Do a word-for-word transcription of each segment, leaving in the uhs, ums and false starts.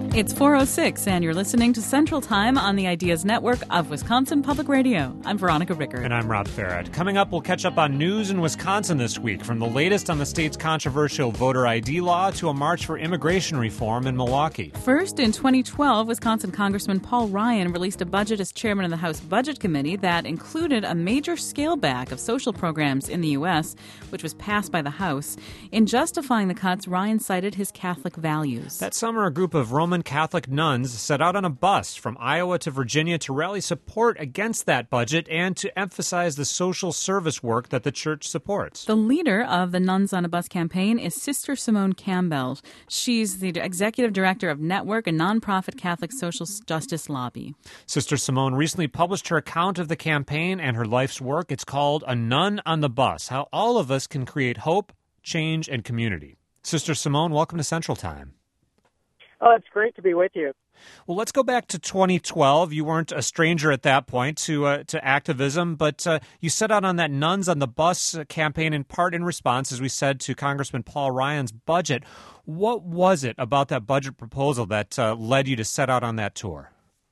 It's four oh six, and you're listening to Central Time on the Ideas Network of Wisconsin Public Radio. I'm Veronica Rickard. And I'm Rob Farrett. Coming up, we'll catch up on news in Wisconsin this week, from the latest on the state's controversial voter I D law to a march for immigration reform in Milwaukee. First, in twenty twelve, Wisconsin Congressman Paul Ryan released a budget as chairman of the House Budget Committee that included a major scale back of social programs in the U S, which was passed by the House. In justifying the cuts, Ryan cited his Catholic values. That summer, a group of Roman Catholic nuns set out on a bus from Iowa to Virginia to rally support against that budget and to emphasize the social service work that the church supports. The leader of the Nuns on a Bus campaign is Sister Simone Campbell. She's the executive director of Network, a nonprofit Catholic social justice lobby. Sister Simone recently published her account of the campaign and her life's work. It's called A Nun on the Bus: How All of Us Can Create Hope, Change, and Community. Sister Simone, welcome to Central Time. Oh, it's great to be with you. Well, let's go back to twenty twelve. You weren't a stranger at that point to uh, to activism, but uh, you set out on that Nuns on the Bus campaign in part in response, as we said, to Congressman Paul Ryan's budget. What was it about that budget proposal that uh, led you to set out on that tour?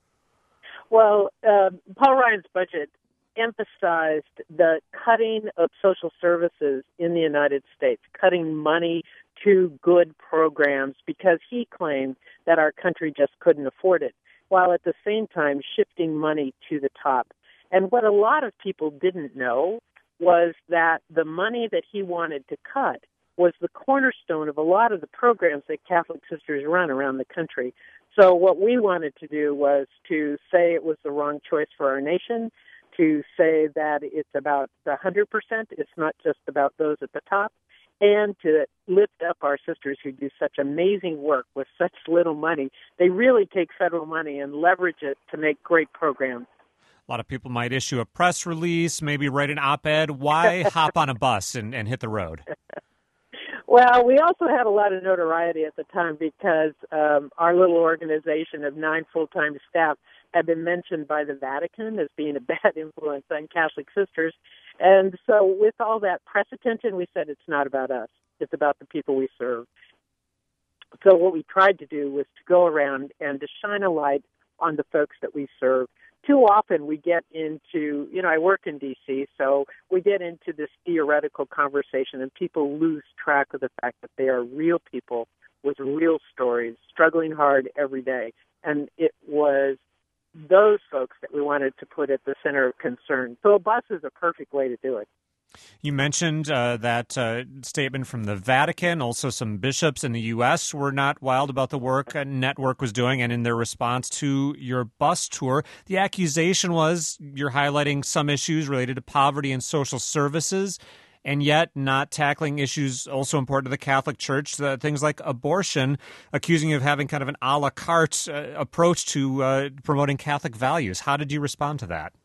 Well, uh, Paul Ryan's budget emphasized the cutting of social services in the United States, cutting money to good programs because he claimed that our country just couldn't afford it, while at the same time shifting money to the top. And what a lot of people didn't know was that the money that he wanted to cut was the cornerstone of a lot of the programs that Catholic Sisters run around the country. So what we wanted to do was to say it was the wrong choice for our nation, to say that it's about one hundred percent, it's not just about those at the top, and to lift up our sisters who do such amazing work with such little money. They really take federal money and leverage it to make great programs. A lot of people might issue a press release, maybe write an op-ed. Why hop on a bus and, and hit the road? Well, we also had a lot of notoriety at the time because um, our little organization of nine full-time staff had been mentioned by the Vatican as being a bad influence on Catholic sisters. And so with all that press attention, we said it's not about us. It's about the people we serve. So what we tried to do was to go around and to shine a light on the folks that we serve. Too often we get into, you know, I work in D C, so we get into this theoretical conversation and people lose track of the fact that they are real people with real stories, struggling hard every day. And it was those folks that we wanted to put at the center of concern. So a bus is a perfect way to do it. You mentioned uh, that uh, statement from the Vatican. Also, some bishops in the U S were not wild about the work a Network was doing, and in their response to your bus tour, the accusation was you're highlighting some issues related to poverty and social services, and yet not tackling issues also important to the Catholic Church, uh, things like abortion, accusing you of having kind of an a la carte uh, approach to uh, promoting Catholic values. How did you respond to that?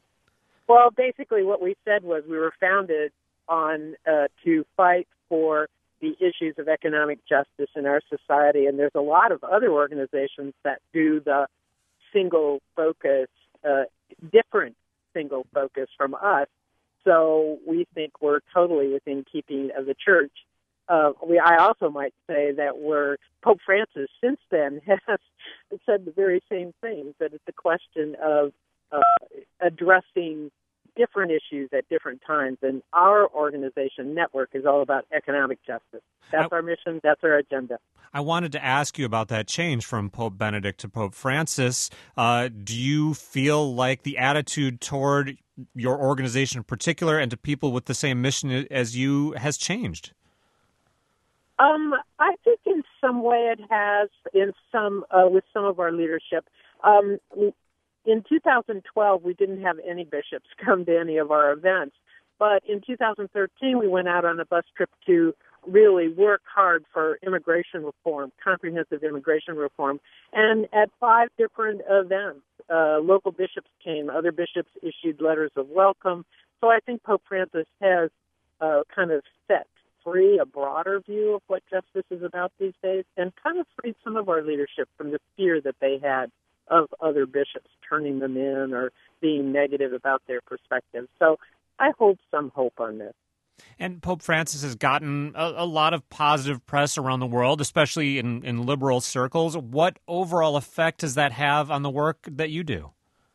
Well, basically what we said was we were founded on uh, to fight for the issues of economic justice in our society, and there's a lot of other organizations that do the single focus, uh, different single focus from us. So we think we're totally within keeping of the church. Uh, we, I also might say that we're, Pope Francis since then has said the very same thing, that it's a question of uh, addressing different issues at different times. And our organization, Network, is all about economic justice. That's I, our mission. That's our agenda. I wanted to ask you about that change from Pope Benedict to Pope Francis. Uh, do you feel like the attitude toward your organization in particular and to people with the same mission as you has changed? Um, I think in some way it has, in some uh, with some of our leadership. Um, in two thousand twelve, we didn't have any bishops come to any of our events, but in two thousand thirteen, we went out on a bus trip to really work hard for immigration reform, comprehensive immigration reform, and at five different events, uh, local bishops came, other bishops issued letters of welcome. So I think Pope Francis has uh, kind of set free a broader view of what justice is about these days, and kind of freed some of our leadership from the fear that they had of other bishops turning them in or being negative about their perspective. So I hold some hope on this. And Pope Francis has gotten a, a lot of positive press around the world, especially in, in liberal circles. What overall effect does that have on the work that you do?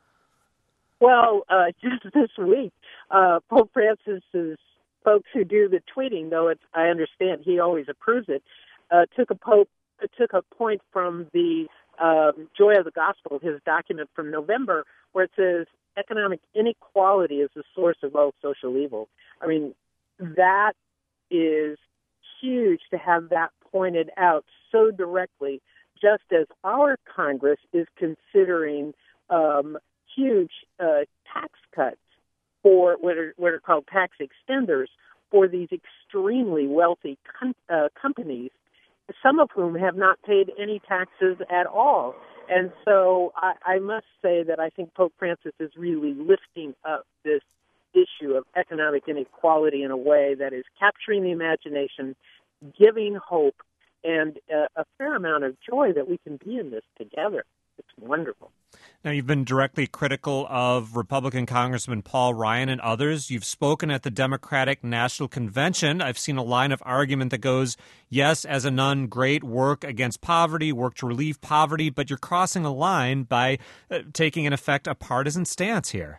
Well, uh, just this week, uh, Pope Francis's folks who do the tweeting, though it's, I understand he always approves it, uh, took a pope uh, took a point from the um, Joy of the Gospel, his document from November, where it says economic inequality is the source of all social evil. I mean, that is huge to have that pointed out so directly, just as our Congress is considering um, huge uh, tax cuts for what are, what are called tax extenders for these extremely wealthy com- uh, companies, some of whom have not paid any taxes at all. And so I, I must say that I think Pope Francis is really lifting up this issue of economic inequality in a way that is capturing the imagination, giving hope, and uh, a fair amount of joy that we can be in this together. It's wonderful. Now, you've been directly critical of Republican Congressman Paul Ryan and others. You've spoken at the Democratic National Convention. I've seen a line of argument that goes, yes, as a nun, great work against poverty, work to relieve poverty, but you're crossing a line by uh, taking, in effect, a partisan stance here.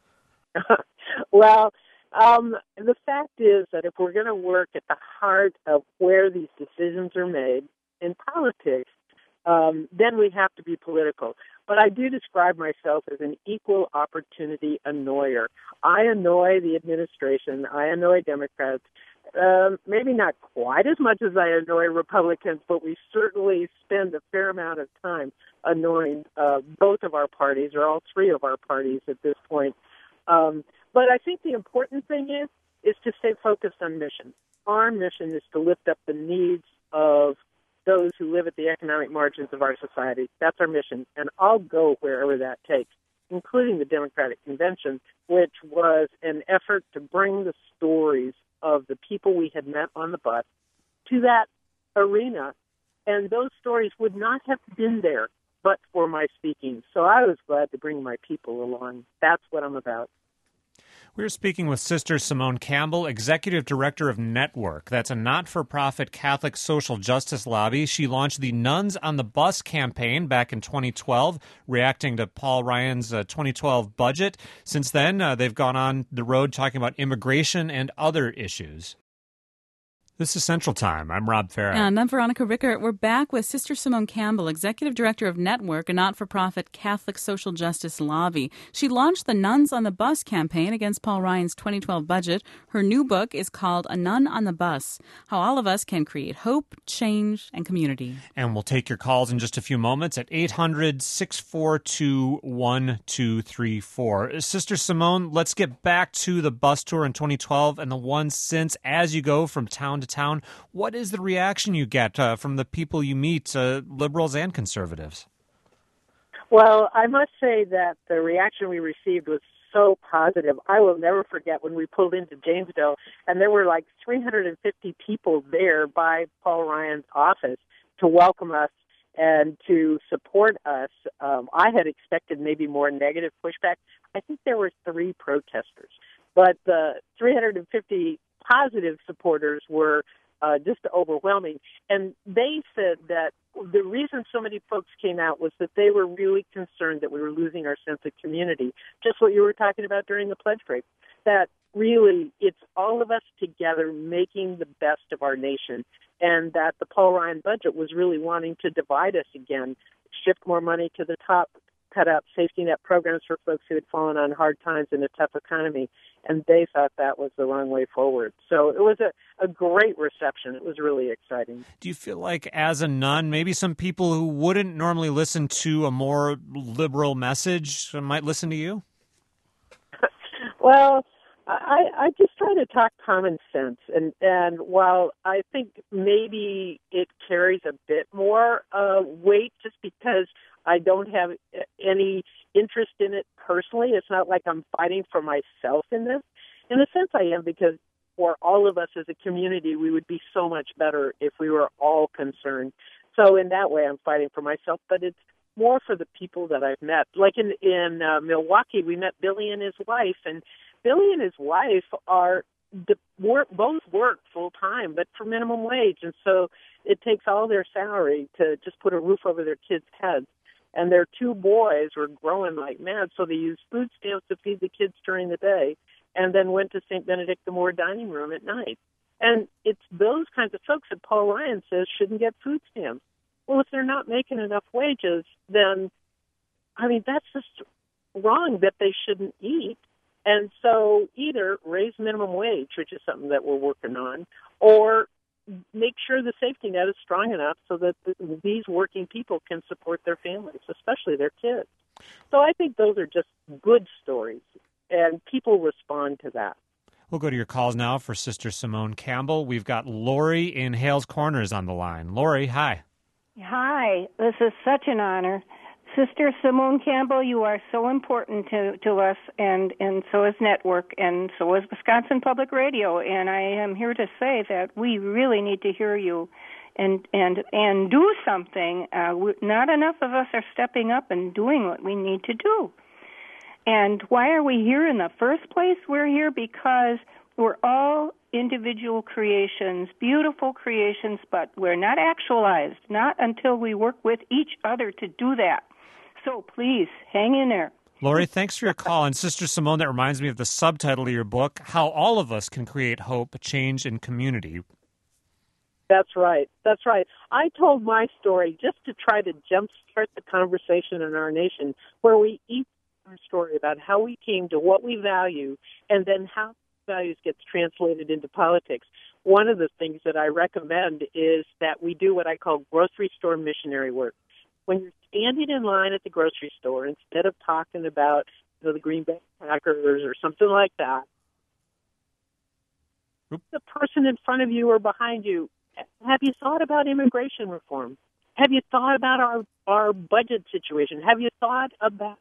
Well, um, the fact is that if we're going to work at the heart of where these decisions are made in politics, um, then we have to be political. But I do describe myself as an equal opportunity annoyer. I annoy the administration. I annoy Democrats. Um, maybe not quite as much as I annoy Republicans, but we certainly spend a fair amount of time annoying uh, both of our parties, or all three of our parties at this point. Um, but I think the important thing is is to stay focused on mission. Our mission is to lift up the needs of those who live at the economic margins of our society. That's our mission, and I'll go wherever that takes, including the Democratic Convention, which was an effort to bring the stories of the people we had met on the bus to that arena, and those stories would not have been there but for my speaking. So I was glad to bring my people along. That's what I'm about. We're speaking with Sister Simone Campbell, Executive Director of Network. That's a not-for-profit Catholic social justice lobby. She launched the Nuns on the Bus campaign back in twenty twelve, reacting to Paul Ryan's uh, twenty twelve budget. Since then, uh, they've gone on the road talking about immigration and other issues. This is Central Time. I'm Rob Farah. And I'm Veronica Rickert. We're back with Sister Simone Campbell, Executive Director of Network, a not-for-profit Catholic social justice lobby. She launched the Nuns on the Bus campaign against Paul Ryan's twenty twelve budget. Her new book is called A Nun on the Bus, How All of Us Can Create Hope, Change, and Community. And we'll take your calls in just a few moments at eight hundred, six four two, one two three four. Sister Simone, let's get back to the bus tour in twenty twelve and the one since. As you go from town to town, what is the reaction you get uh, from the people you meet, uh, liberals and conservatives? Well, I must say that the reaction we received was so positive. I will never forget when we pulled into Janesville, and there were like three hundred fifty people there by Paul Ryan's office to welcome us and to support us. Um, I had expected maybe more negative pushback. I think there were three protesters, but the three hundred fifty positive supporters were uh, just overwhelming. And they said that the reason so many folks came out was that they were really concerned that we were losing our sense of community, just what you were talking about during the pledge break, that really it's all of us together making the best of our nation, and that the Paul Ryan budget was really wanting to divide us again, shift more money to the top, cut out safety net programs for folks who had fallen on hard times in a tough economy, and they thought that was the wrong way forward. So it was a, a great reception. It was really exciting. Do you feel like, as a nun, maybe some people who wouldn't normally listen to a more liberal message might listen to you? Well, I, I just try to talk common sense, and, and while I think maybe it carries a bit more uh, weight just because I don't have any interest in it personally. It's not like I'm fighting for myself in this. In a sense, I am, because for all of us as a community, we would be so much better if we were all concerned. So in that way, I'm fighting for myself, but it's more for the people that I've met. Like in, in uh, Milwaukee, we met Billy and his wife, and Billy and his wife are the work, both work full time, but for minimum wage. And so it takes all their salary to just put a roof over their kids' heads. And their two boys were growing like mad, so they used food stamps to feed the kids during the day and then went to Saint Benedict the Moor dining room at night. And it's those kinds of folks that Paul Ryan says shouldn't get food stamps. Well, if they're not making enough wages, then, I mean, that's just wrong that they shouldn't eat. And so either raise minimum wage, which is something that we're working on, or make sure the safety net is strong enough so that the, these working people can support their families, especially their kids. So I think those are just good stories, and people respond to that. We'll go to your calls now for Sister Simone Campbell. We've got Lori in Hales Corners on the line. Lori, hi. Hi. This is such an honor. Sister Simone Campbell, you are so important to, to us, and, and so is Network, and so is Wisconsin Public Radio. And I am here to say that we really need to hear you and and and do something. Uh, we, not enough of us are stepping up and doing what we need to do. And why are we here in the first place? We're here because we're all individual creations, beautiful creations, but we're not actualized, not until we work with each other to do that. So please, hang in there. Lori, thanks for your call. And Sister Simone, that reminds me of the subtitle of your book, How All of Us Can Create Hope, Change, and Community. That's right. That's right. I told my story just to try to jumpstart the conversation in our nation, where we each our story about how we came to what we value and then how values gets translated into politics. One of the things that I recommend is that we do what I call grocery store missionary work. When you're standing in line at the grocery store, instead of talking about you know, the Green Bay Packers or something like that, Oop. the person in front of you or behind you, have you thought about immigration reform? Have you thought about our, our budget situation? Have you thought about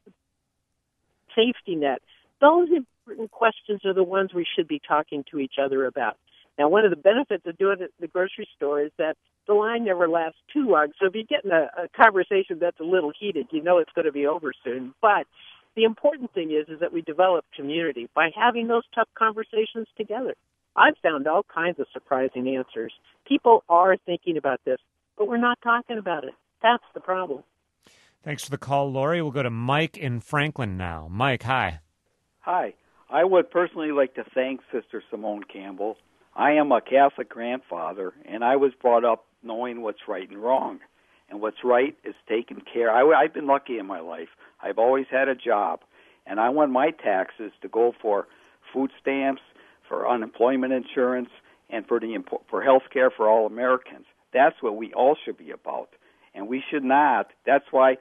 safety net? Those important questions are the ones we should be talking to each other about. Now, one of the benefits of doing it at the grocery store is that the line never lasts too long. So if you get in a, a conversation that's a little heated, you know it's going to be over soon. But the important thing is, is that we develop community by having those tough conversations together. I've found all kinds of surprising answers. People are thinking about this, but we're not talking about it. That's the problem. Thanks for the call, Lori. We'll go to Mike in Franklin now. Mike, hi. Hi. I would personally like to thank Sister Simone Campbell. I am a Catholic grandfather, and I was brought up knowing what's right and wrong. And what's right is taken care of. I've been lucky in my life. I've always had a job, and I want my taxes to go for food stamps, for unemployment insurance, and for the for health care for all Americans. That's what we all should be about. And we should not. That's why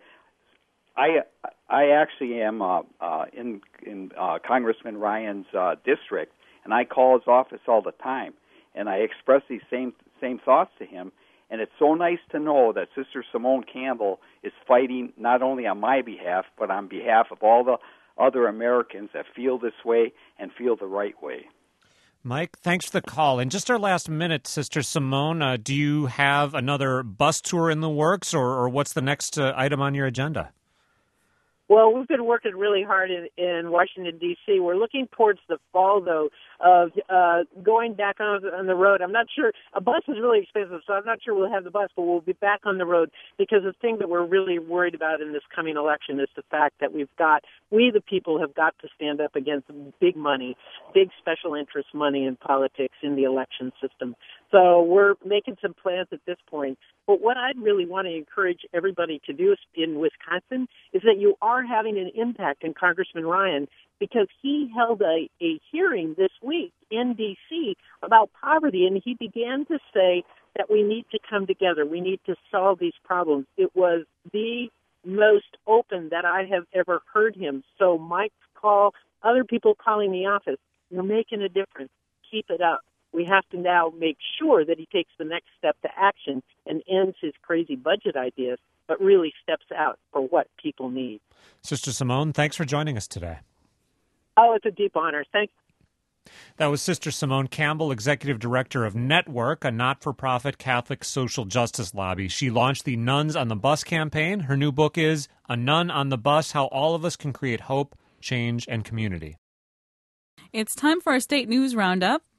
I I actually am uh, uh, in in uh, Congressman Ryan's uh, district, and I call his office all the time, and I express these same same thoughts to him. And it's so nice to know that Sister Simone Campbell is fighting not only on my behalf, but on behalf of all the other Americans that feel this way and feel the right way. Mike, thanks for the call. In just our last minute, Sister Simone, uh, do you have another bus tour in the works, or, or what's the next uh, item on your agenda? Well, we've been working really hard in, in Washington, D C We're looking towards the fall, though, of uh, going back on, on the road. I'm not sure. A bus is really expensive, so I'm not sure we'll have the bus, but we'll be back on the road because the thing that we're really worried about in this coming election is the fact that we've got, we the people have got to stand up against big money, big special interest money in politics in the election system. So we're making some plans at this point. But what I'd really want to encourage everybody to do in Wisconsin is that you are having an impact in Congressman Ryan, because he held a, a hearing this week in D C about poverty, and he began to say that we need to come together. We need to solve these problems. It was the most open that I have ever heard him. So Mike's call, other people calling the office, you're making a difference. Keep it up. We have to now make sure that he takes the next step to action and ends his crazy budget ideas, but really steps out for what people need. Sister Simone, thanks for joining us today. Oh, it's a deep honor. Thank you. That was Sister Simone Campbell, Executive Director of Network, a not-for-profit Catholic social justice lobby. She launched the Nuns on the Bus campaign. Her new book is A Nun on the Bus, How All of Us Can Create Hope, Change, and Community. It's time for our state news roundup.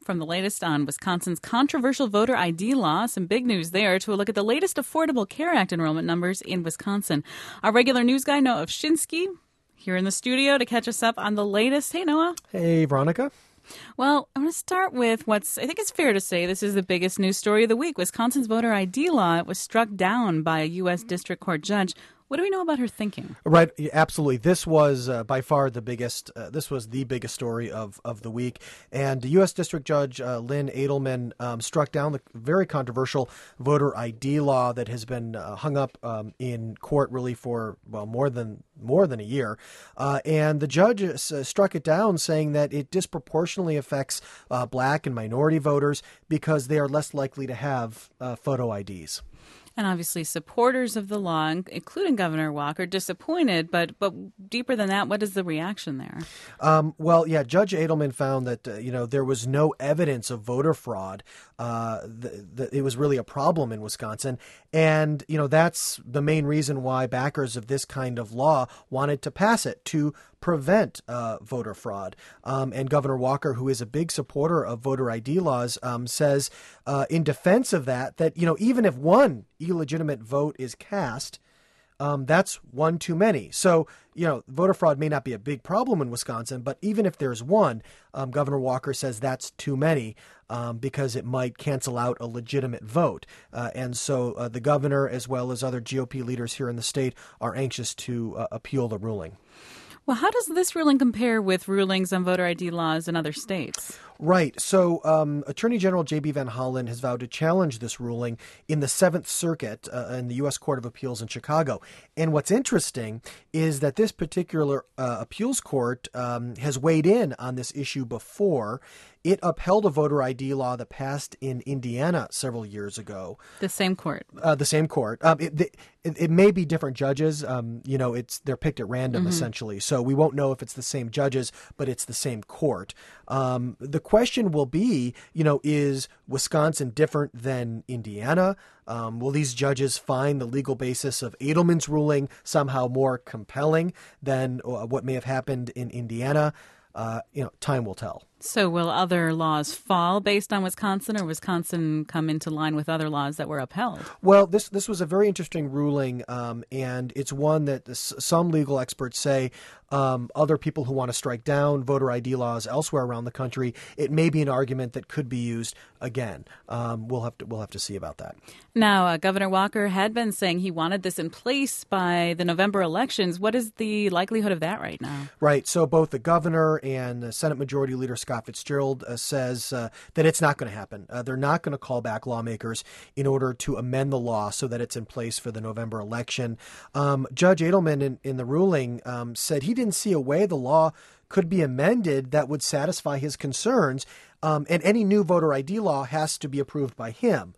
from the latest on Wisconsin's controversial voter I D law. Some big news there, to a look at the latest Affordable Care Act enrollment numbers in Wisconsin. Our regular news guy, Noah Ovshinsky, here in the studio to catch us up on the latest. Hey, Noah. Hey, Veronica. Well, I'm going to start with what's, I think it's fair to say, this is the biggest news story of the week. Wisconsin's voter I D law was struck down by a U S District Court judge. What do we know about her thinking? Right, absolutely. This was uh, by far the biggest. Uh, this was the biggest story of, of the week. And U S District Judge uh, Lynn Edelman um, struck down the very controversial voter I D law that has been uh, hung up um, in court really for well more than more than a year. Uh, and the judge uh, struck it down, saying that it disproportionately affects uh, black and minority voters because they are less likely to have uh, photo I Ds. And obviously supporters of the law, including Governor Walker, disappointed. But but deeper than that, what is the reaction there? Um, well, yeah, Judge Edelman found that, uh, you know, there was no evidence of voter fraud. Uh, the, the, it was really a problem in Wisconsin. And, you know, that's the main reason why backers of this kind of law wanted to pass it, to prevent uh, voter fraud. Um, and Governor Walker, who is a big supporter of voter I D laws, um, says uh, in defense of that, that, you know, even if one illegitimate vote is cast, um, that's one too many. So, you know, voter fraud may not be a big problem in Wisconsin, but even if there's one, um, Governor Walker says that's too many um, because it might cancel out a legitimate vote. Uh, and so uh, the governor, as well as other G O P leaders here in the state, are anxious to uh, appeal the ruling. Well, how does this ruling compare with rulings on voter I D laws in other states? Right. So um, Attorney General J B Van Hollen has vowed to challenge this ruling in the Seventh Circuit uh, in the U S Court of Appeals in Chicago. And what's interesting is that this particular uh, appeals court um, has weighed in on this issue before. It upheld a voter I D law that passed in Indiana several years ago. The same court. Uh, the same court. Um, it, it, it may be different judges. Um, you know, it's they're picked at random, mm-hmm. essentially. So we won't know if it's the same judges, but it's the same court. Um, the question will be, you know, is Wisconsin different than Indiana? Um, will these judges find the legal basis of Edelman's ruling somehow more compelling than uh, what may have happened in Indiana? Uh, you know, time will tell. So will other laws fall based on Wisconsin, or Wisconsin come into line with other laws that were upheld? Well, this this was a very interesting ruling, um, and it's one that this, some legal experts say um, other people who want to strike down voter I D laws elsewhere around the country, it may be an argument that could be used again. Um, we'll have to we'll have to see about that. Now, uh, Governor Walker had been saying he wanted this in place by the November elections. What is the likelihood of that right now? Right. So both the governor and the Senate Majority Leader Scott Fitzgerald uh, says uh, that it's not going to happen. Uh, they're not going to call back lawmakers in order to amend the law so that it's in place for the November election. Um, Judge Edelman in, in the ruling um, said he didn't see a way the law could be amended that would satisfy his concerns. Um, and any new voter I D law has to be approved by him.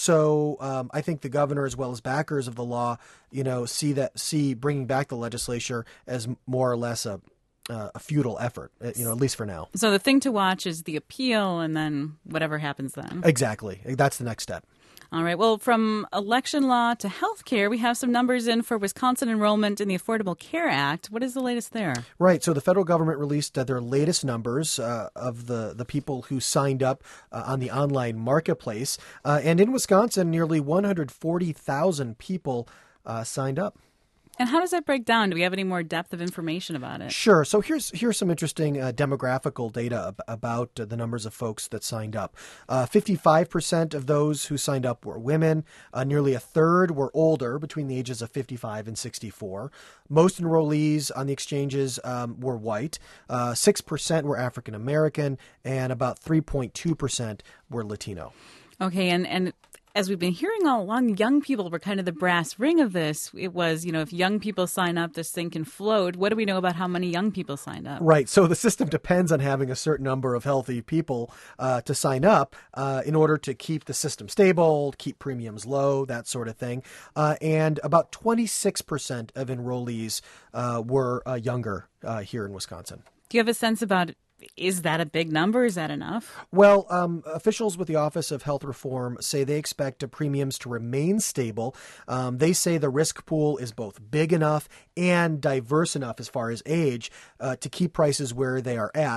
So um, I think the governor, as well as backers of the law, you know, see that see bringing back the legislature as more or less a Uh, a futile effort, you know, at least for now. So the thing to watch is the appeal, and then whatever happens then. Exactly. That's the next step. All right. Well, from election law to health care, we have some numbers in for Wisconsin enrollment in the Affordable Care Act. What is the latest there? Right. So the federal government released uh, their latest numbers uh, of the, the people who signed up uh, on the online marketplace. Uh, and in Wisconsin, nearly one hundred forty thousand people uh, signed up. And how does that break down? Do we have any more depth of information about it? Sure. So here's here's some interesting uh, demographical data ab- about uh, the numbers of folks that signed up. Uh, fifty-five percent of those who signed up were women. Uh, nearly a third were older, between the ages of fifty-five and sixty-four. Most enrollees on the exchanges um, were white. Uh, six percent were African American, and about three point two percent were Latino. Okay, and and as we've been hearing all along, young people were kind of the brass ring of this. It was, you know, if young people sign up, this thing can float. What do we know about how many young people signed up? Right. So the system depends on having a certain number of healthy people uh, to sign up uh, in order to keep the system stable, keep premiums low, that sort of thing. Uh, and about twenty-six percent of enrollees uh, were uh, younger uh, here in Wisconsin. Do you have a sense about, is that a big number? Is that enough? Well, um, officials with the Office of Health Reform say they expect premiums to remain stable. Um, they say the risk pool is both big enough and diverse enough as far as age uh, to keep prices where they are at.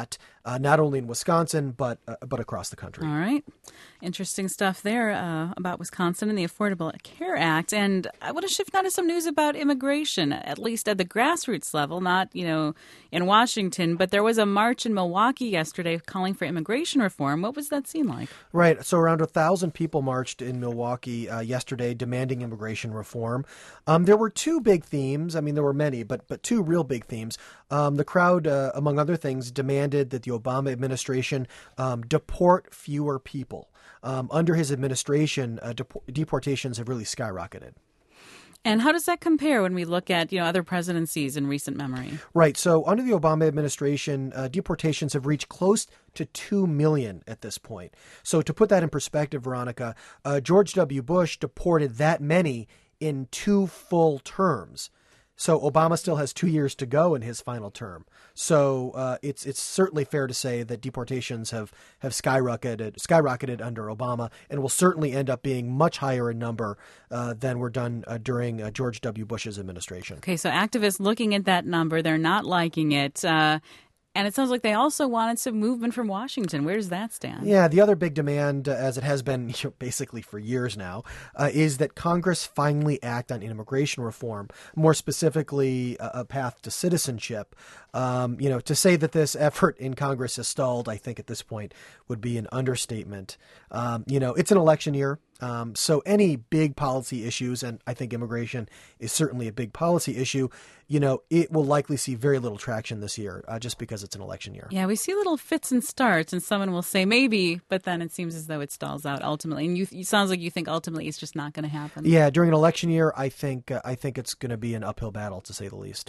uh, not only in Wisconsin, but uh, but across the country. All right. Interesting stuff there uh, about Wisconsin and the Affordable Care Act. And I want to shift now to some news about immigration, at least at the grassroots level, not, you know, in Washington. But there was a march in Milwaukee yesterday calling for immigration reform. What was that scene like? Right. So around a thousand people marched in Milwaukee uh, yesterday demanding immigration reform. Um, there were two big themes. I mean, there were many, but but two real big themes. Um, the crowd, uh, among other things, demanded that the Obama administration um, deport fewer people. Um, under his administration, uh, dep- deportations have really skyrocketed. And how does that compare when we look at, you know, other presidencies in recent memory? Right. So under the Obama administration, uh, deportations have reached close to two million at this point. So to put that in perspective, Veronica, uh, George W. Bush deported that many in two full terms. So Obama still has two years to go in his final term. So uh, it's it's certainly fair to say that deportations have, have skyrocketed skyrocketed under Obama, and will certainly end up being much higher in number uh, than were done uh, during uh, George W. Bush's administration. Okay, so activists looking at that number, they're not liking it. Uh, And it sounds like they also wanted some movement from Washington. Where does that stand? Yeah, the other big demand, uh, as it has been you know, basically for years now, uh, is that Congress finally act on immigration reform, more specifically a, a path to citizenship. Um, you know, to say that this effort in Congress has stalled, I think at this point would be an understatement. Um, you know, it's an election year. Um, so any big policy issues, and I think immigration is certainly a big policy issue, you know, it will likely see very little traction this year uh, just because it's an election year. Yeah, we see little fits and starts, and someone will say maybe, but then it seems as though it stalls out ultimately. And you, it sounds like you think ultimately it's just not going to happen. Yeah, during an election year, I think uh, I think it's going to be an uphill battle, to say the least.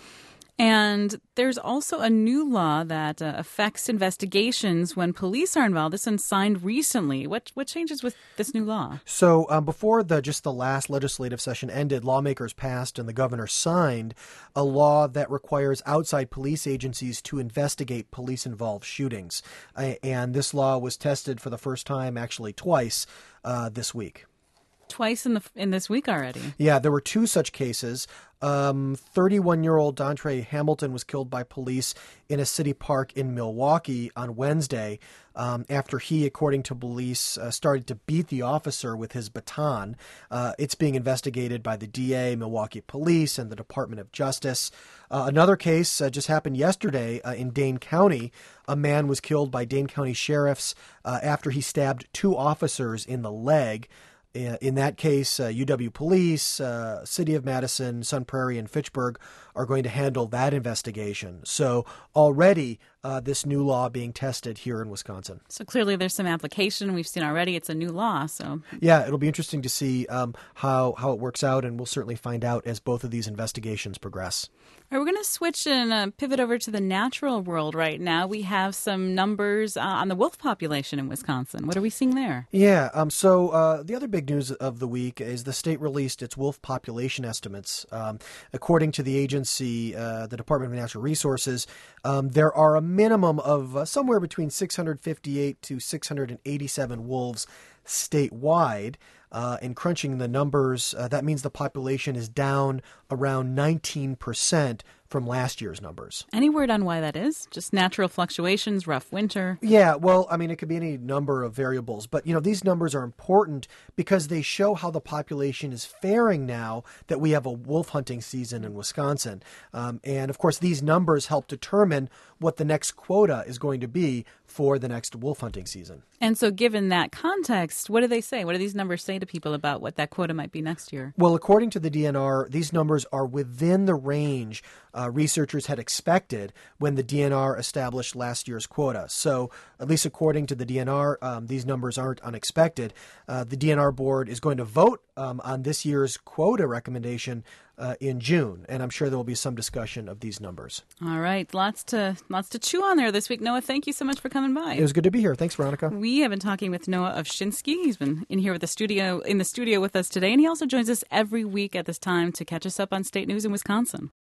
And there's also a new law that uh, affects investigations when police are involved. This one signed recently. What what changes with this new law? So um, before the just the last legislative session ended, lawmakers passed and the governor signed a law that requires outside police agencies to investigate police-involved shootings. Uh, and this law was tested for the first time, actually twice, uh, this week. Twice in the in this week already. Yeah, there were two such cases. Um, thirty-one-year-old Dontre Hamilton was killed by police in a city park in Milwaukee on Wednesday um, after he, according to police, uh, started to beat the officer with his baton. Uh, it's being investigated by the D A, Milwaukee Police, and the Department of Justice. Uh, another case uh, just happened yesterday uh, in Dane County. A man was killed by Dane County sheriffs uh, after he stabbed two officers in the leg. In that case, uh, U W Police, uh, City of Madison, Sun Prairie, and Fitchburg are going to handle that investigation. So already uh, this new law being tested here in Wisconsin. So clearly there's some application. We've seen already it's a new law. So yeah, it'll be interesting to see um, how, how it works out, and we'll certainly find out as both of these investigations progress. All right, we're going to switch and uh, pivot over to the natural world right now. We have some numbers uh, on the wolf population in Wisconsin. What are we seeing there? Yeah, um, so uh, the other big news of the week is the state released its wolf population estimates. Um, according to the agency, uh, the Department of Natural Resources, um, there are a minimum of uh, somewhere between six hundred fifty-eight to six hundred eighty-seven wolves statewide. Uh, and crunching the numbers, uh, that means the population is down around nineteen percent from last year's numbers. Any word on why that is? Just natural fluctuations, rough winter? Yeah, well, I mean, it could be any number of variables. But, you know, these numbers are important because they show how the population is faring now that we have a wolf hunting season in Wisconsin. Um, and, of course, these numbers help determine what the next quota is going to be for the next wolf hunting season. And so given that context, what do they say? What do these numbers say to people about what that quota might be next year? Well, according to the D N R, these numbers are within the range uh, researchers had expected when the D N R established last year's quota. So at least according to the D N R, um, these numbers aren't unexpected. Uh, the D N R board is going to vote um, on this year's quota recommendation Uh, in June, and I'm sure there will be some discussion of these numbers. All right, lots to lots to chew on there this week. Noah, thank you so much for coming by. It was good to be here. Thanks, Veronica. We have been talking with Noah Ovshinsky. He's been in here with the studio in the studio with us today, and he also joins us every week at this time to catch us up on state news in Wisconsin.